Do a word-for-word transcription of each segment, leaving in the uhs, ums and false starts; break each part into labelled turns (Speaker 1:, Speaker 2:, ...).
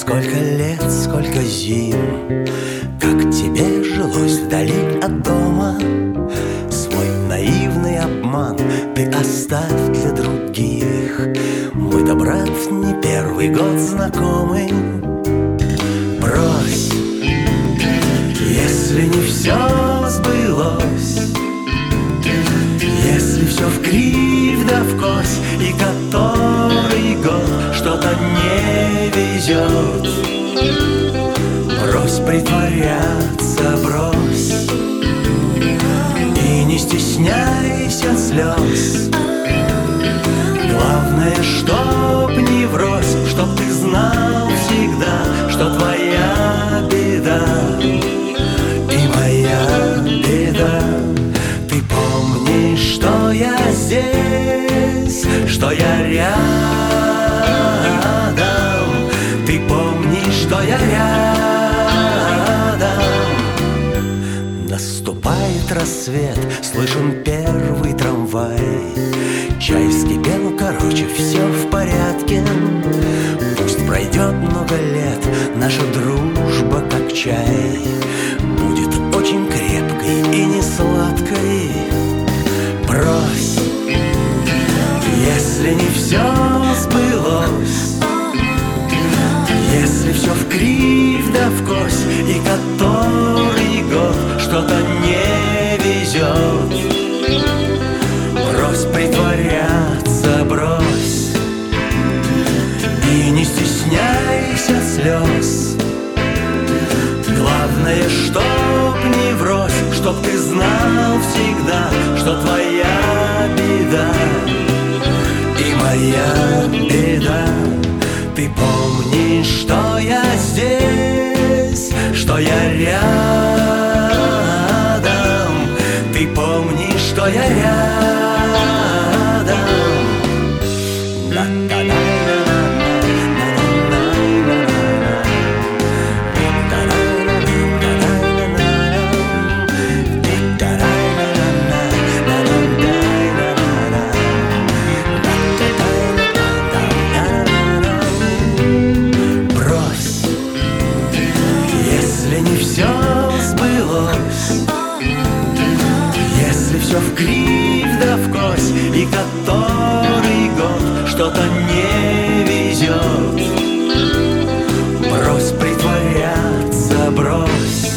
Speaker 1: Сколько лет, сколько зим, как тебе жилось вдали от дома. Свой наивный обман ты оставь для других. Мы-то, брат, не первый год знакомы. Брось, если не все сбылось, если все вкривь да вкось, и который год что-то не везет. Брось притворяться, брось, и не стесняйся слез. Главное, чтоб не врозь, чтоб ты знал всегда, что твоя беда и моя беда. Ты помнишь, что я здесь, что я рядом. Ты помнишь, что я рядом. Наступает рассвет, слышен первый трамвай. Чай вскипел, короче, все в порядке. Пусть пройдет много лет, наша дружба как чай будет очень крепкой и не сладкой. Брось, если не все сбылось, если все вкривь да вкось, и который год что-то не везет. Брось притворяться, брось, и не стесняйся слез. Главное, чтоб не врозь, чтоб ты знал всегда, что твоя беда и моя беда. Ты помнишь, что я здесь, что я рядом. Ты помнишь, что я рядом. Все вкривь да вкось, и который год что-то не везет. Брось притворяться, брось,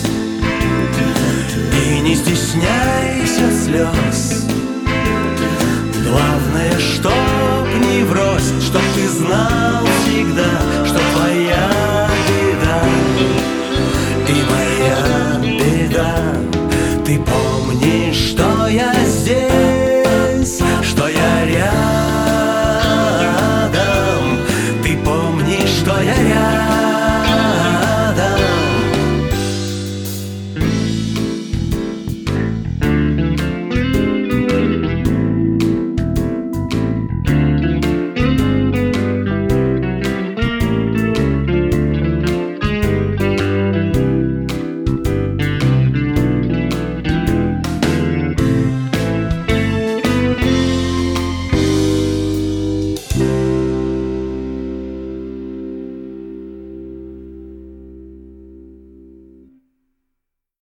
Speaker 1: и не стесняйся слез. Главное, чтоб не врозь, чтоб ты знал всегда, что твоя беда и моя беда. Ты помнишь, что я здесь,